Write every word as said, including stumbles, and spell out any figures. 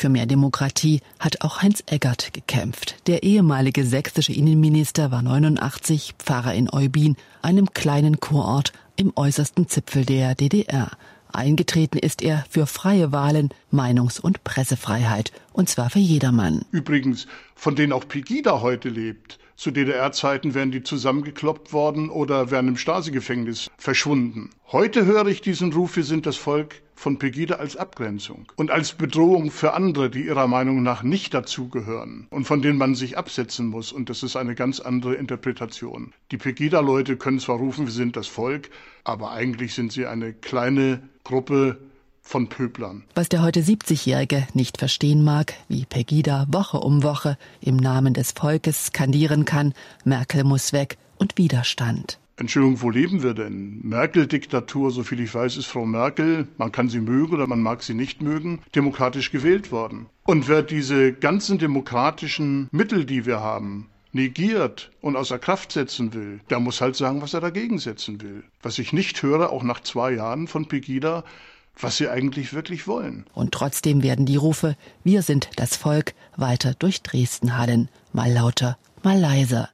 Für mehr Demokratie hat auch Heinz Eggert gekämpft. Der ehemalige sächsische Innenminister war neunundachtzig, Pfarrer in Eubin, einem kleinen Kurort im äußersten Zipfel der D D R. Eingetreten ist er für freie Wahlen, Meinungs- und Pressefreiheit. Und zwar für jedermann. Übrigens, von denen auch Pegida heute lebt. Zu D D R-Zeiten wären die zusammengekloppt worden oder wären im Stasi-Gefängnis verschwunden. Heute höre ich diesen Ruf, wir sind das Volk, von Pegida als Abgrenzung und als Bedrohung für andere, die ihrer Meinung nach nicht dazugehören und von denen man sich absetzen muss. Und das ist eine ganz andere Interpretation. Die Pegida-Leute können zwar rufen, wir sind das Volk, aber eigentlich sind sie eine kleine Gruppe von Pöblern. Was der heute siebzigjährige nicht verstehen mag, wie Pegida Woche um Woche im Namen des Volkes skandieren kann, Merkel muss weg und Widerstand. Entschuldigung, wo leben wir denn? Merkel-Diktatur, soviel ich weiß, ist Frau Merkel, man kann sie mögen oder man mag sie nicht mögen, demokratisch gewählt worden. Und wer diese ganzen demokratischen Mittel, die wir haben, negiert und außer Kraft setzen will, der muss halt sagen, was er dagegen setzen will. Was ich nicht höre, auch nach zwei Jahren von Pegida, was sie eigentlich wirklich wollen. Und trotzdem werden die Rufe, wir sind das Volk, weiter durch Dresden hallen. Mal lauter, mal leiser.